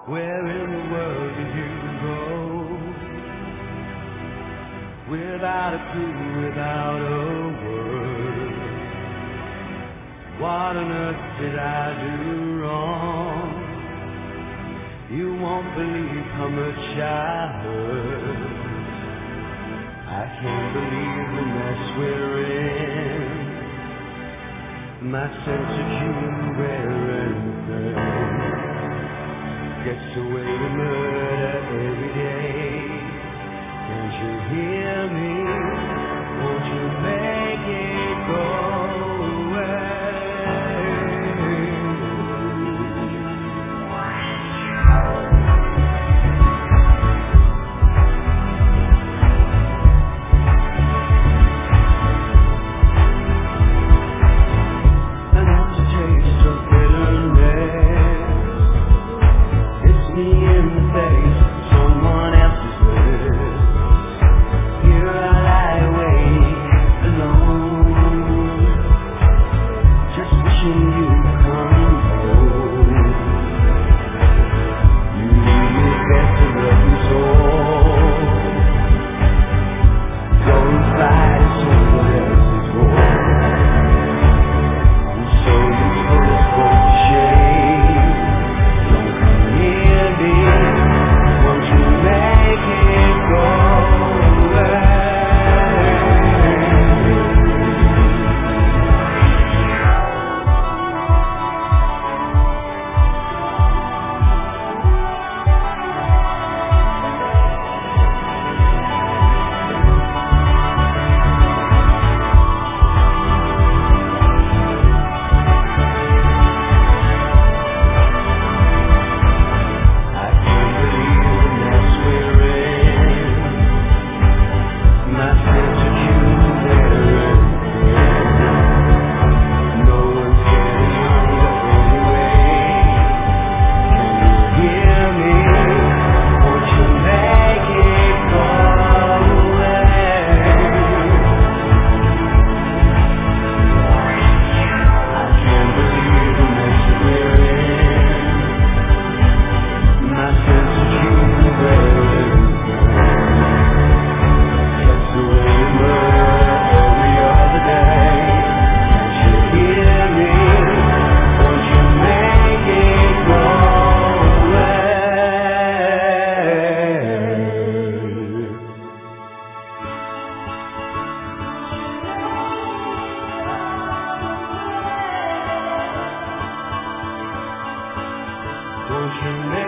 Where in the world did you go? Without a clue, without a word. What on earth did I do wrong? You won't believe how much I heard. I can't believe the mess we're in. My sense of humor gets away with murder every day. Can't you hear me? Won't you make it go away? Won't you make